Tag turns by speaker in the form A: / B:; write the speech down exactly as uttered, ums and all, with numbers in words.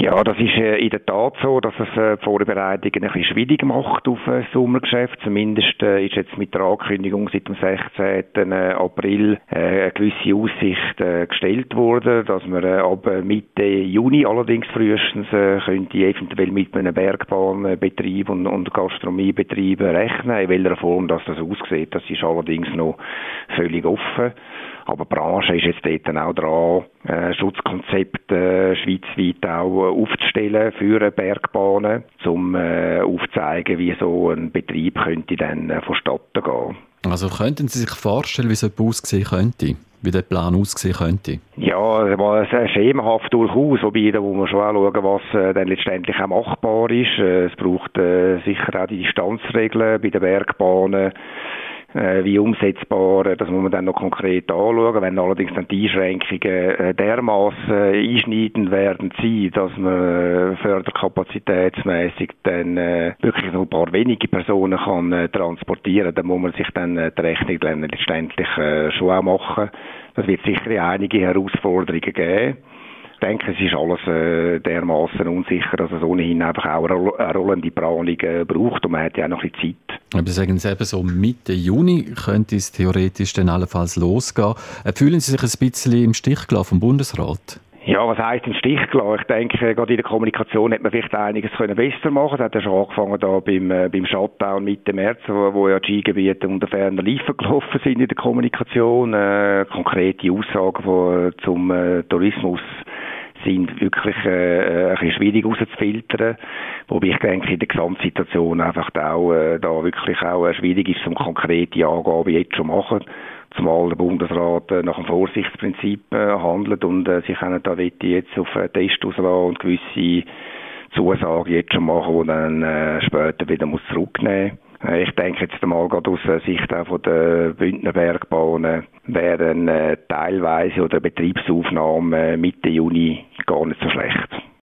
A: Ja, das ist äh, in der Tat so, dass es äh, die Vorbereitungen ein bisschen schwierig macht auf äh, das Sommergeschäft. Zumindest äh, ist jetzt mit der Ankündigung seit dem sechzehnten April äh, eine gewisse Aussicht äh, gestellt worden, dass man äh, ab Mitte Juni allerdings frühestens äh, könnte eventuell mit einem Bergbahnbetrieb und, und Gastronomiebetrieb rechnen. In welcher Form das, das aussieht, das ist allerdings noch völlig offen. Aber die Branche ist jetzt dort auch dran, äh, Schutzkonzepte äh, schweizweit auch äh, aufzustellen für Bergbahnen, um äh, aufzuzeigen, wie so ein Betrieb könnte dann äh, vonstatten gehen.
B: Also könnten Sie sich vorstellen, wie so etwas aussehen könnte? Wie der Plan aussehen könnte?
A: Ja, es schemenhaft durchaus, wobei da muss man schon auch schauen, was äh, dann letztendlich auch machbar ist. Äh, es braucht äh, sicher auch die Distanzregeln bei den Bergbahnen. Äh, wie umsetzbar, das muss man dann noch konkret anschauen. Wenn allerdings dann die Einschränkungen äh, dermaßen äh, einschneidend werden sein, dass man äh, förderkapazitätsmäßig dann äh, wirklich noch ein paar wenige Personen kann äh, transportieren, dann muss man sich dann äh, die Rechnung dann letztendlich äh, schon auch machen. Das wird sicher einige Herausforderungen geben. Ich denke, es ist alles äh, dermaßen unsicher, dass es ohnehin einfach auch eine rollende Planung äh, braucht und man hat ja auch noch ein bisschen Zeit.
B: Aber sagen Sie eben so, Mitte Juni könnte es theoretisch dann allenfalls losgehen. Äh, fühlen Sie sich ein bisschen im Stich gelassen vom Bundesrat?
A: Ja, was heisst im Stich gelassen? Ich denke, gerade in der Kommunikation hätte man vielleicht einiges können besser machen. Das hat ja schon angefangen da beim, äh, beim Shutdown Mitte März, wo, wo ja die Skigebiete unter ferner Liefen gelaufen sind in der Kommunikation. Äh, konkrete Aussagen von, zum äh, Tourismus sind wirklich äh, ein bisschen schwierig rauszufiltern, wobei ich denke, in der Gesamtsituation einfach auch äh, da wirklich auch äh, schwierig ist, um konkrete Angaben jetzt schon machen, zumal der Bundesrat äh, nach dem Vorsichtsprinzip äh, handelt und äh, sie können da jetzt auf einen Test rauslassen und gewisse Zusagen jetzt schon machen, die dann äh, später wieder muss zurücknehmen muss. Ich denke jetzt einmal gerade aus Sicht auch von der Bündner Bergbahnen wären äh, teilweise oder Betriebsaufnahme Mitte Juni gar nicht so schlecht.